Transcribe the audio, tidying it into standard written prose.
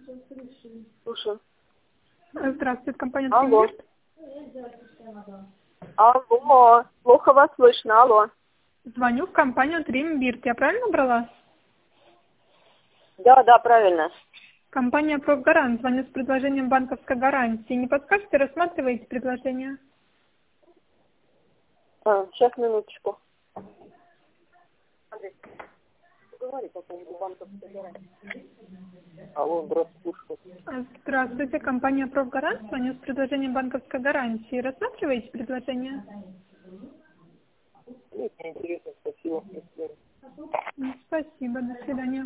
Слушаю. Здравствуйте, компания Алло. «Триммерт». Алло. Плохо вас слышно. Алло. Звоню в компанию «Триммерт». Я правильно брала? Да, правильно. Компания «Профгарант». Звоню с предложением банковской гарантии. Не подскажете, рассматриваете предложение? Сейчас, минуточку. Говори по поводу банковской гарантии. Алло, здравствуйте. Здравствуйте, компания «Профгарант». Звоню с предложением банковской гарантии. Рассматриваете предложение? Интересно, спасибо. Спасибо, до свидания.